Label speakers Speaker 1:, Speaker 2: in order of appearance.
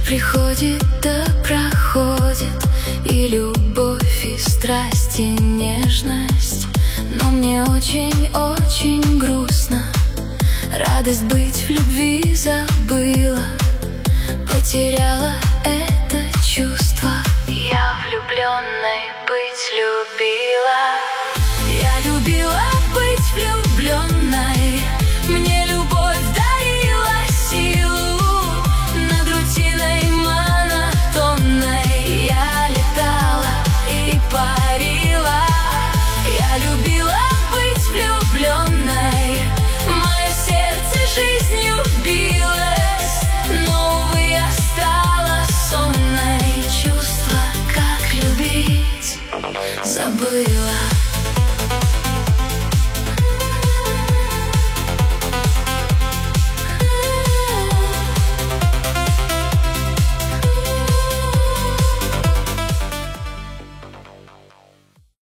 Speaker 1: приходит да проходит, и любовь, и страсть, и нежность. Но мне очень-очень грустно, радость быть в любви забыла, потеряла